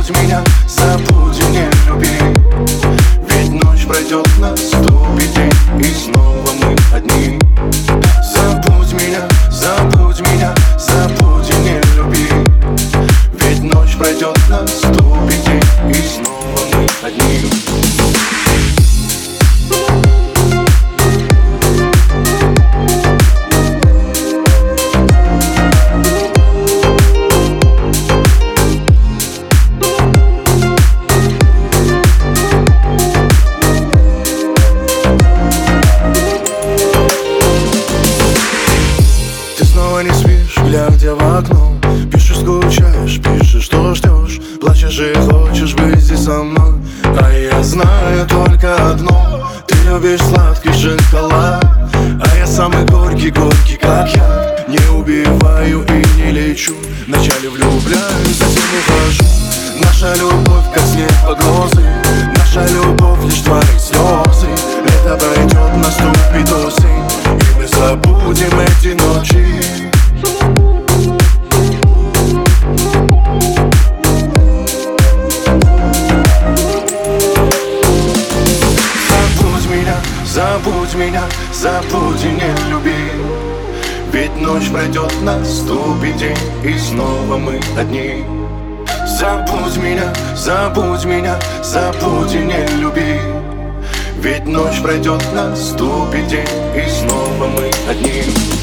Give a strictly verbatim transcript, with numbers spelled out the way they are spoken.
Забудь меня, забудь и не люби. Ведь ночь пройдет, наступит день, и снова мы одни. Забудь меня, забудь меня, забудь и не люби. Ведь ночь пройдет, наступит день, и снова мы одни. Не спишь, глядя в окно. Пишешь, скучаешь, пишешь, что ждешь. Плачешь и хочешь быть здесь со мной. А я знаю только одно: ты любишь сладкий шоколад. А я самый горький, горький, как я. Не убиваю и не лечу. Вначале влюбляюсь, затем ухожу. Наша любовь, как снег погрозы. Наша любовь лишь твои слезы. Лето пройдет, наступит осень, и мы забудем эти ночи. Забудь меня, забудь и не люби. Ведь ночь пройдет, наступит день, и снова мы одни. Забудь меня, забудь меня, забудь и не люби. Ведь ночь пройдет, наступит день, и снова мы одни.